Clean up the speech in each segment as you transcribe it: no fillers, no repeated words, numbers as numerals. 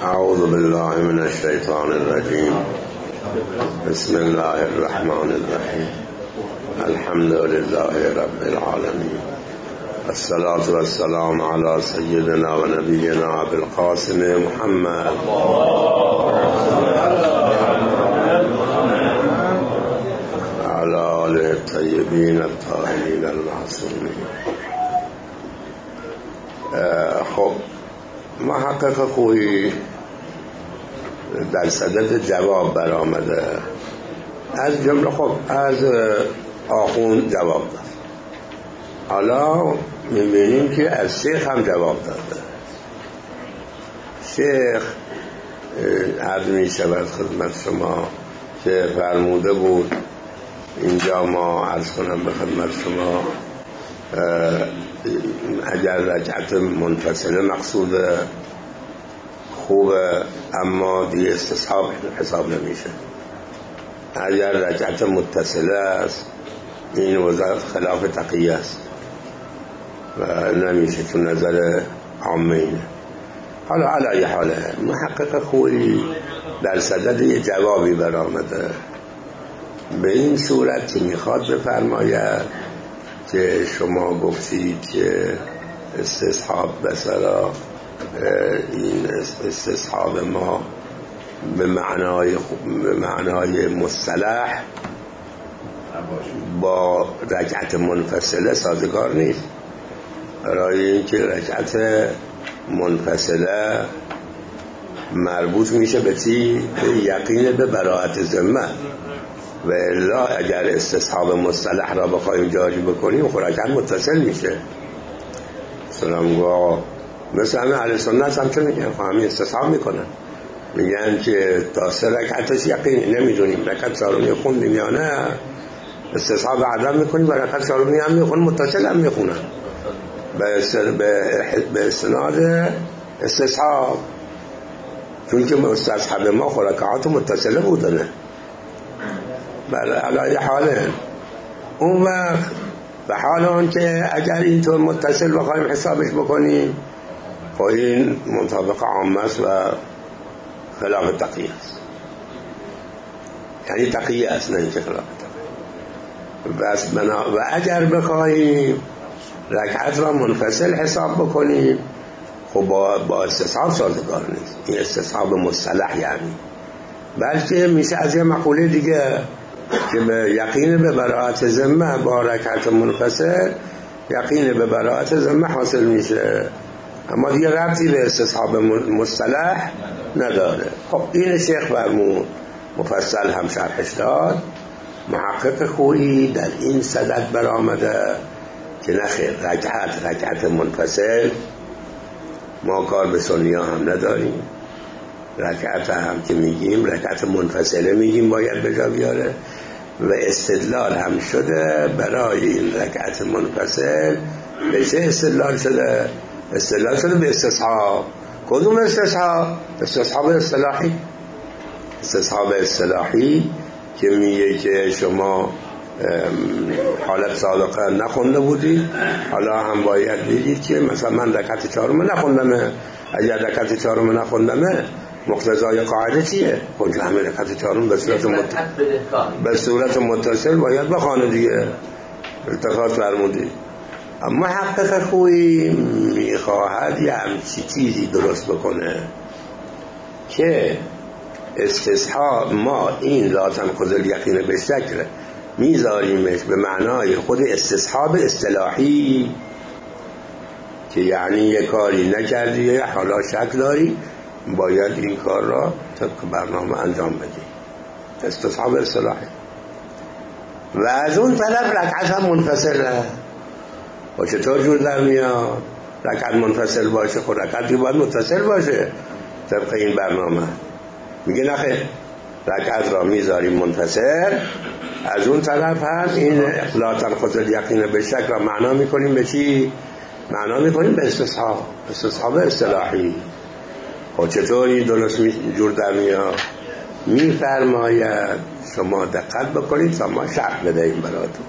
اعوذ بالله من الشیطان الرجیم. بسم الله الرحمن الرحیم. الحمد لله رب العالمین. الصلاة والسلام على سيدنا و نبینا ابی القاسم محمد على آله الطیبین الطاهرین المعصومین. خب محقق خویی در صدد جواب برآمده، از جمله خب از آخوند جواب داد. حالا میبینیم که از شیخ هم جواب داده. شیخ عرض می شود خدمت شما که فرموده بود، اینجا ما عرض کنم به خدمت شما، اگر رکعت منفصله مقصود خوبه اما دیگه استصحاب حساب نمیشه. اگر رکعت متصله است این وضع خلاف تقیه است و نمیشه، چون نظر عامه اینه. حالا علی حاله محقق خویی در صدد یه جوابی برآمده به این صورت که میخواد بفرماید که شما گفتید که استصحاب بسرا، این استصحاب ما به معنای مصطلح با رکعت منفصله سازگار نیست. برای اینکه رکعت منفصله مربوط میشه به چی؟ به یقین به براءت ذمه، و الا اگر استصحاب مصطلح را بخوایم جاری بکنیم خب رکعت متصل میشه. مثل همه اهل سنت هم چه میگن؟ خب همین استصحاب میکنن، میگن که تا 3 رکعتش یقین نمیدونیم رکعت چهارمی خوندیم یا نه، استصحاب عدم میکنیم و رکعت چهارمی هم میخونن، متصل هم میخونن به استناد استصحاب، چون که مستصحب ما خب رکعات متصله بودنه. بله علی حاله. اون وقت به حال اون که اگر اینطور متصل بخوایم حسابش بکنیم خب این مطابق عامه است و خلاف تقیه است، یعنی تقیه است نه اینکه خلاف تقیه. بس و اگر بخوایم رکعت را منفصل حساب بکنیم خب با استصحاب سازگار نیست. این استصحاب مصطلح یعنی، بلکه میشه از یه مقوله دیگه که به یقین به براءت ذمه با رکعت منفصل یقین به براءت ذمه حاصل میشه، اما دیگه ربطی به استصحاب مصطلح نداره. خب این شیخ فرمود، مفصل هم شرحش داد. محقق خویی در این صدد برآمده که نخیر، رکعت منفصل ما کار به سنی ها هم نداریم، رکعت هم که میگیم رکعت منفصله میگیم باید به جا بیاره، و استدلال هم شده برای این رکعت منفصل. به چه استدلال شده؟ استدلال شده به استصحاب. کدوم استصحاب؟ استصحاب اصطلاحی. استصحاب اصطلاحی که میگه که شما حالت سابقه نخونده بودید، حالا هم باید بگید که مثلا من رکعت چهارم نخوندمه. اگر رکعت چهارم نخوندمه مقتضای قاعده چیه؟ خود همه رکعت چهارم به صورت متصل باید بخوانه دیگه. التفات فرمودید. اما محقق خویی میخواهد یه همچی چیزی درست بکنه که استصحاب ما این لازم خذل یقین به شکل میذاریمش به معنای خود استصحاب اصطلاحی، که یعنی یه کاری نکردی حالا شک داری باید این کار را طبق برنامه انجام بدی، استصحاب اصطلاحی. و از اون طرف رکعت هم منفصله. و چطور جور در میاد رکعت منفصل باشه؟ خود رکعتی باید متصل باشه طبق این برنامه. میگه نخیر، رکعت را میذاریم منفصل، از اون طرف هم این لا تنقض الیقین به شک را معنا میکنیم به چی؟ معنا میکنیم به استصحاب اصطلاحی. خب چطوری درست جور در میاد؟ میفرماید شما دقت بکنید تا ما شرح بدهیم براتون.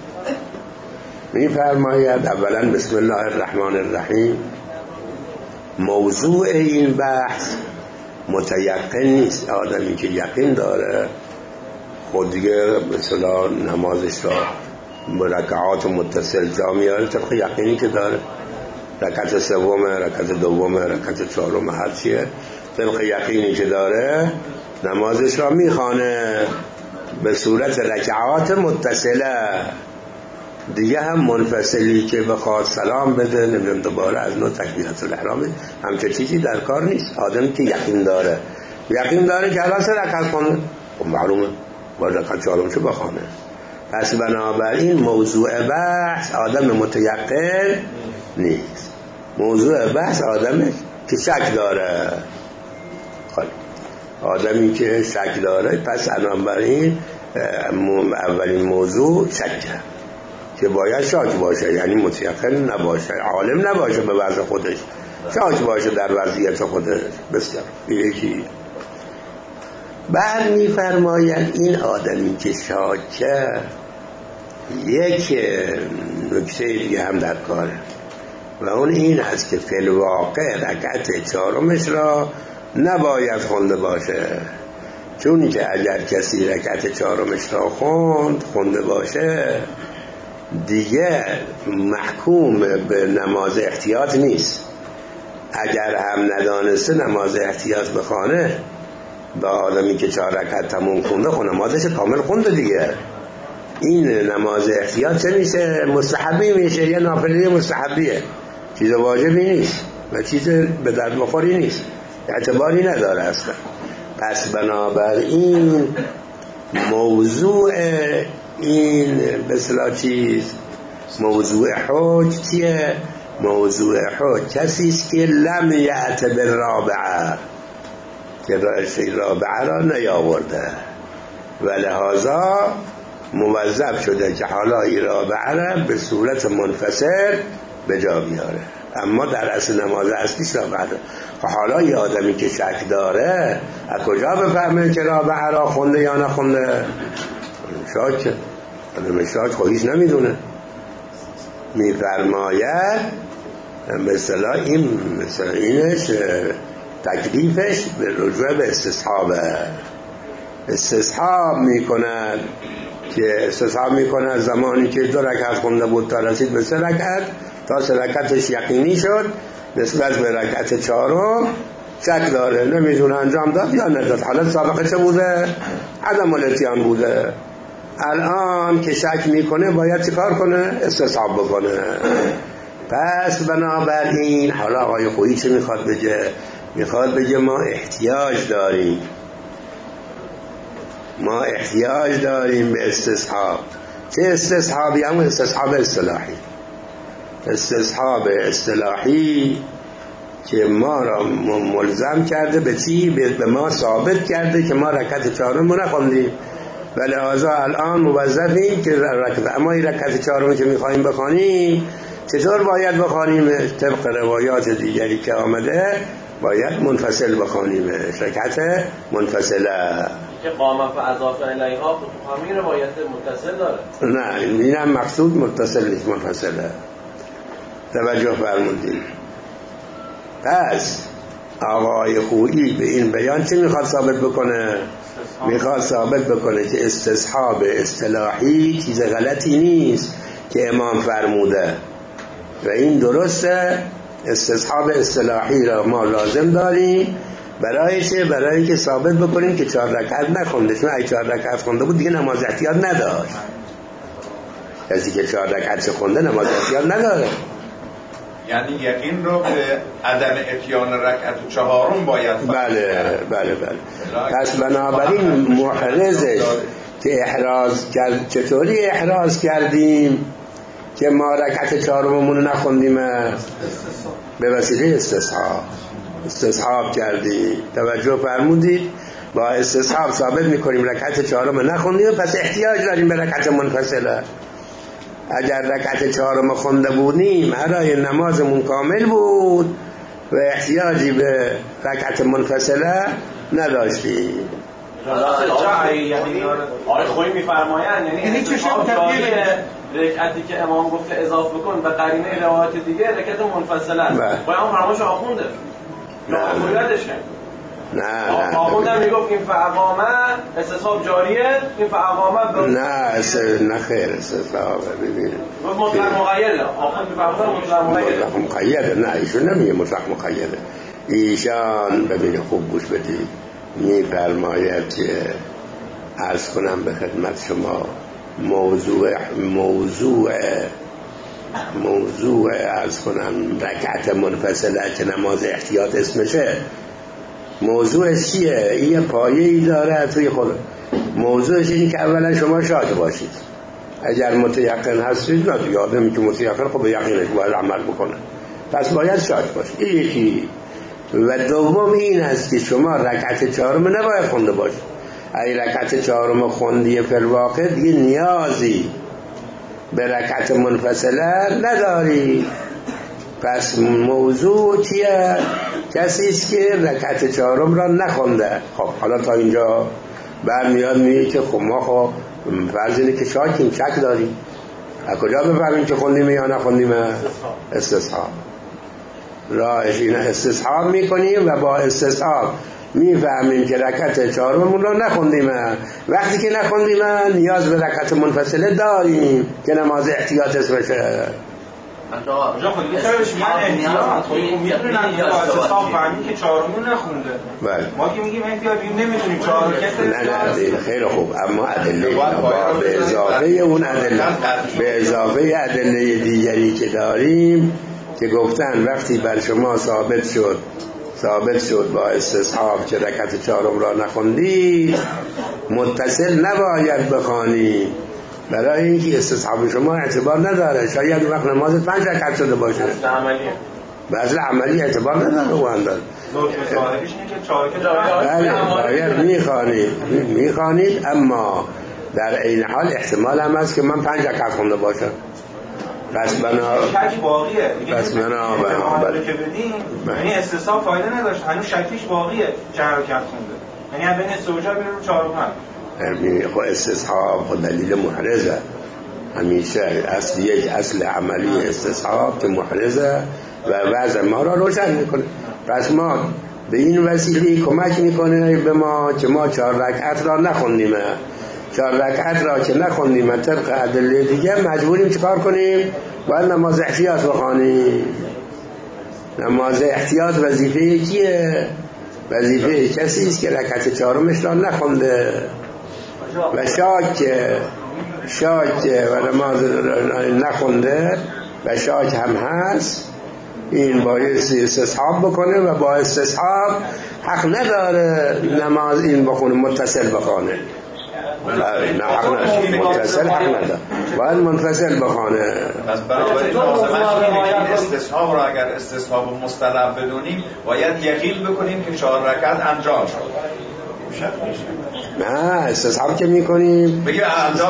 میفرماید اولا بسم الله الرحمن الرحیم، موضوع این بحث متیقن نیست. آدمی که یقین داره خود دیگه مثلا نمازش را رکعات متصل جا میاره طبق یقینی که داره. رکعت سوم، رکعت دوم، رکعت چهارم، هر چیه طبق یقینی که داره نمازش را میخوانه به صورت رکعات متصله. دیگه هم منفصلی که بخواد سلام بده نمیدونم دوباره از نوع تکبیرت الاحرام همچه چیزی در کار نیست. آدمی که یقین داره که الان 3 رکعت خونه، خب معلومه با رکعت چهارم چه بخونه. پس بنابراین موضوع بحث آدم متیقن نیست. موضوع بحث آدمی که شک داره. خب آدمی که شک داره پس بنابراین اولین موضوع شکه که باید شاک باشه، یعنی متیقن نباشه، عالم نباشه به وضع خودش، شاک باشه در وضعیت خودش. بسیار یکی بعد میفرماید این آدمی که شاکه یک نکته دیگه هم در کاره و اون این است که فی الواقع رکعت چهارمش را نباید خونده باشه، چون که اگر کسی رکعت چهارمش را خونده باشه دیگه محکوم به نماز احتیاط نیست. اگر هم ندانسته نماز احتیاط بخونه با آدمی که 4 رکعت تموم خونده نمازش کامل خونده دیگه. این نماز احتیاط چه میشه؟ مستحبی میشه یا نافله مستحبیه، چیز واجبی نیست و چیز به درد بخوری نیست، اعتباری نداره اصلا. پس بنابراین موضوع این به اصطلاح چیز موضوع حج چیه؟ موضوع حج کسی است که لم یأت بالرابعه، که رابعه را نیاورده و لحاظا موظف شده که حالا این رابعه را به صورت منفصل به جا بیاره. اما در اصل نماز اصلیش رابعه. حالا یه آدمی که شک داره از کجا بفهمه که رابعه را خونده یا نخونده؟ شاک آدم شاک خودش نمیدونه. میفرماید مثلا اینش تکلیفش به رجوع به استصحاب میکند که استصحاب میکند زمانی که 2 رکعت خونده بود تا رسید به 3 رکعت، تا 3 رکعتش یقینی شد نسبت به رکعت چهارم شک داره نمیدونه انجام داد یا نداد. حالت سابقه چه بوده؟ عدم الاتیان بوده. الان که شک میکنه باید چه کار کنه؟ استصحاب بکنه. پس بنابراین حالا آقای خویی چه میخواد بگه؟ میخواد بگه ما احتیاج داریم به استصحاب. چه استصحابی؟ هم استصحاب اصطلاحی. استصحاب اصطلاحی که ما را ملزم کرده به چی؟ به ما ثابت کرده که ما رکعت چهارم رو نخوندیم و لحاظا الان موظفیم که اما این رکعت چهارم که میخواییم بخوانیم چطور باید بخوانیم؟ طبق روایات دیگری که آمده باید منفصل بخوانیم، رکعت منفصله که قامت و اضافه الیها همین روایت متصل داره. نه این هم مقصود متصل نیست، منفصله. توجه فرمودید. پس آقای خویی به این بیان چه میخواد ثابت بکنه؟ میخواد ثابت بکنه که استصحاب اصطلاحی چیز غلطی نیست که امام فرموده و این درسته. استصحاب اصطلاحی را ما لازم داریم برای چه؟ برای که ثابت بکنیم که 4 رکعت نخونده، چون اگه 4 رکعت خونده بود دیگه نماز احتیاط نداشت. کسی که 4 رکعت خونده نماز احتیاط نداره. یعنی یقین رو به عدم اتیان رکعت چهارم باید بله. پس بنابراین محرزش که احراز کرد، چطوری احراز کردیم که ما رکعت چهارممون نخوندیم؟ به وسیله استصحاب کردیم. توجه فرمودید؟ با استصحاب ثابت میکنیم رکعت چهارم نخوندیم، پس احتیاج داریم به رکعت منفصله. اگر رکعت چهارم خونده بودیم برای نمازمون کامل بود و احتیاجی به رکعت منفصله نداشتیم. آقای خویی میفرمایند یعنی چه رکعتی که امام گفته اضافه بکن و قرینه روایت دیگه رکعت منفصله است. باید اون فرمایش آخونده. نه آخوندم میگفت این فعقامه استصحاب جاریه، این فعقامه نه خیر استصحاب ببینید مطلق مقیده. آخوند مطلق مقیده نه ایشون نمیگه مطلق مقیده. ایشان ببینید خوب گوش بدید میفرماید که عرض کنم به خدمت شما موضوع عرض کنم رکعت منفصله که نماز احتیاط اسمشه، موضوعش چیه؟ این پایه‌ای داره توی خود. موضوعش اینه که اولا شما شاد باشید. اگر متیقن هستید نه دیگه آدمی که متیقن خب به یقینش باید عمل بکنه، پس باید شاد باشید. این یکی. و دوم این است که شما رکعت چهارم نباید خونده باشید. اگه رکعت چهارم خوندی فی الواقع دیگه نیازی به رکعت منفصله نداری. پس موضوع چیه؟ کسی است که رکعت چهارم را نخونده. خب حالا تا اینجا برمیاد میگه که خب ما خب فرض اینه که شک داریم. از کجا بفهمیم که خوندیم یا نخوندیم؟ استصحاب. راهش اینه استصحاب میکنیم و با استصحاب میفهمیم که رکعت چهارممون رو نخوندیم. وقتی که نخوندیم نیاز به رکعت منفصله داریم که نماز احتیاط اسمشه. جا خود دیگه خیلیش من احتیاط میدونم که استصحاب فهمی که چهارمون نخونده. ما که میگیم احتیاط نمیدونیم چهارم کسی. نه خیلی خوب. اما ادله به اضافه ادله دیگری که داریم که گفتن وقتی بر شما ثابت شد با استصحاب که رکعت چهارم را نخوندی متصل نباید بخوانی، برای اینکه استصحاب شما اعتبار نداره. شاید وقت نمازت 5 رکعت شده باشه، بعضی عملی اعتبار نداره. او انداز بله باید میخوانید اما در این حال احتمال هم هست که من 5 رکعت خونده باشم. پس شک باقیه. پس بله که بدیم یعنی استصحاب فایده نداشت، هنوز شکیش باقیه چند رکعت خونده. یعنی بین سوجا میره رو 4 و 5. خب استصحاب خود دلیل محرزه همیشه. اصل عملی استصحاب که محرزه و وضع ما را روشن میکنه. پس ما به این وسیله کمک میکنه به ما که ما 4 رکعت را نخوندیم. 4 رکعت را که نخوندیم طبق ادله دیگه مجبوریم چیکار کنیم؟ باید نماز احتیاط بخوانیم. نماز احتیاط وظیفه کیه؟ وظیفه کسی است که رکعت چهارمش را نخونده و شاک و نماز نخونده و شاک هم هست. این باید استصحاب بکنه و با استصحاب حق نداره نماز این بخونه متصل بخونه. نه حق نداره متصل حق نداره، باید منفصل بخونه. پس بنابراین لازمه استصحاب را اگر استصحاب مستلب بدونیم باید یقین بکنیم که 4 رکعت انجام شد. نه استصحاب که میکنیم بگیم انجام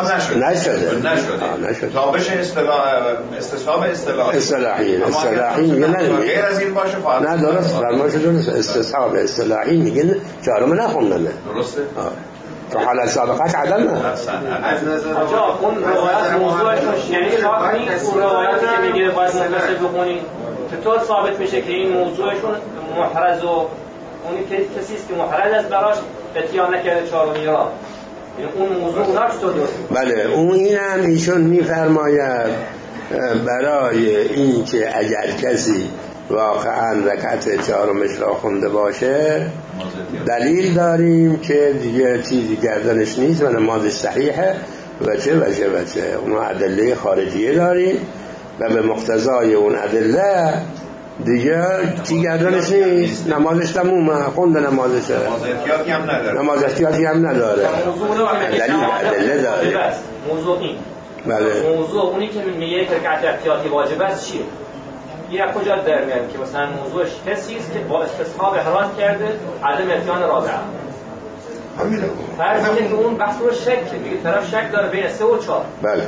نشده تا بشه استصحاب اصطلاحی میگه نه غیر از این باشه نه درست فرمایش درست. استصحاب اصطلاحی میگن چهارم نخوندن. درسته تو حالت سابقش عدم نه. از نظر اون روایت موضوعش یعنی اون روایتی که میگه باید منفصل بخونی چطور ثابت میشه که این موضوعشون محرز و اونی که کسی است که محرز است براش اتیان نکرده چهارمی را، اون موضوع اونها چطور درست؟ بله اون این هم ایشون میفرماید برای این که اگر کسی واقعا رکعت چهارمش را خونده باشه دلیل داریم که دیگه چیزی گردنش نیست و نمازش صحیحه و چه اون ادله خارجیه داریم و به مقتضای اون ادله دیگه چی گردنش نیست، نمازش تمومه، خونده نمازشه، نماز احتیاطی هم نداره. ادله داره. موضوع این بله موضوع اونی که میگه رکعت احتیاطی واجب است چیه؟ یه کجا در میاد که مثلا موضوعش کسی است که با استصحاب احرام کرده عدم اتیان رابعه. همینه. فرض کنید که اون بحث رو شک میگه طرف شک داره بین 3 و 4. بله.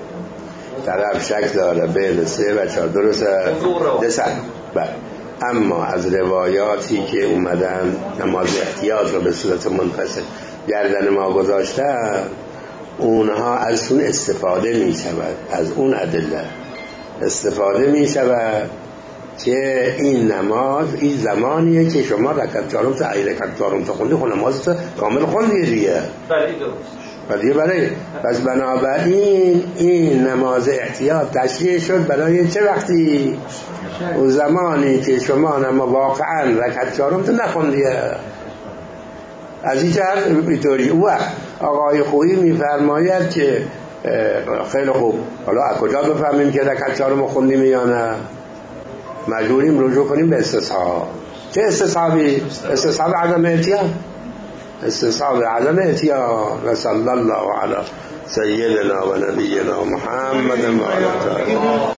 طرف شک داره بین 3 و 4 درسته. بله. اما از روایاتی که اومدن نماز احتیاط رو به صورت منفصل گردن ما گذاشتن اونها از اون استفاده می شود، از اون ادله استفاده می شود که این نماز این زمانیه که شما رکعت چهارم تا ای رکعت چهارم تا خوندی خود نمازت کامل خوندی دیگه. بله درست. دیگه برای پس بنابراین این نماز احتیاط تشریع شد برای چه وقتی؟ اون زمانی که شما واقعا رکعت چهارم تا نخوندی. از این جهت اینطوری او آقای خویی میفرماید که خیلی خوب، حالا از کجا بفهمیم که رکعت چهارم خوندیم یا نه؟ مجبوریم رجوع کنیم به استصحاب. چه استصحابی؟ استصحاب عدم احتیاط. استصحاب عدم احتیاط. و صلی الله علی سیدنا و نبینا محمد و علی